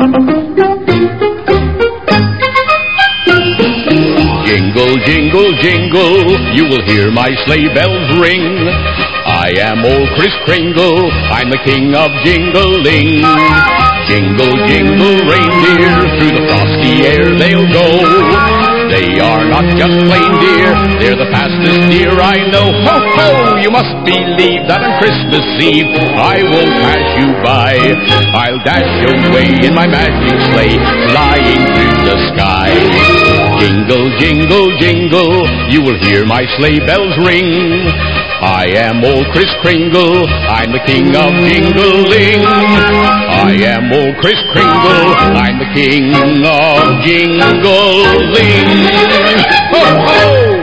Jingle, jingle, jingle, you will hear my sleigh bells ring. I am old Kris Kringle, I'm the king of jingling. Jingle, jingle, reindeer, through the frosty air they'll go. They are not just plain deer, they're the fastest deer I know. Ho, ho, you must believe that on Christmas Eve I won't pass you by. I'll dash away in my magic sleigh, flying through the sky. Jingle, jingle, jingle, you will hear my sleigh bells ring. I am old Kris Kringle, I'm the king of jingling. I am old Kris Kringle, I'm the king of jingling. Ho, ho!